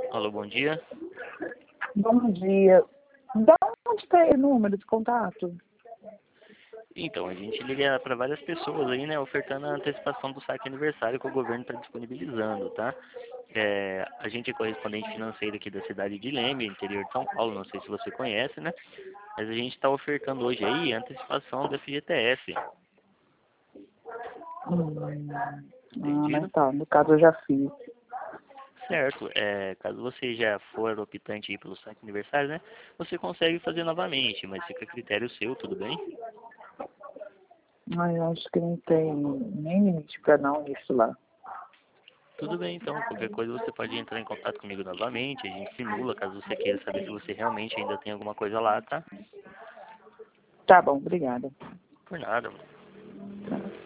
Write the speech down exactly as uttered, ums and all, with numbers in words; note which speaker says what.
Speaker 1: Alô, bom dia.
Speaker 2: Bom dia. Da onde está o número de contato?
Speaker 1: Então, a gente liga para várias pessoas aí, né, ofertando a antecipação do saque aniversário que o governo está disponibilizando, tá? É, a gente é correspondente financeiro aqui da cidade de Leme, interior de São Paulo, não sei se você conhece, né? Mas a gente está ofertando hoje aí a antecipação do F G T S,
Speaker 2: Hum, ah,
Speaker 1: entendido?
Speaker 2: mas tá, no caso eu já fiz.
Speaker 1: Certo, é, caso você já for optante aí pelo saque aniversário, né, você consegue fazer novamente, mas fica a critério seu, tudo bem?
Speaker 2: Ai, eu acho que não tem nem limite para não isso lá.
Speaker 1: Tudo bem, então, qualquer coisa você pode entrar em contato comigo novamente, a gente simula, caso você queira saber se você realmente ainda tem alguma coisa lá, tá?
Speaker 2: Tá bom, obrigada.
Speaker 1: Por nada.
Speaker 2: Tá.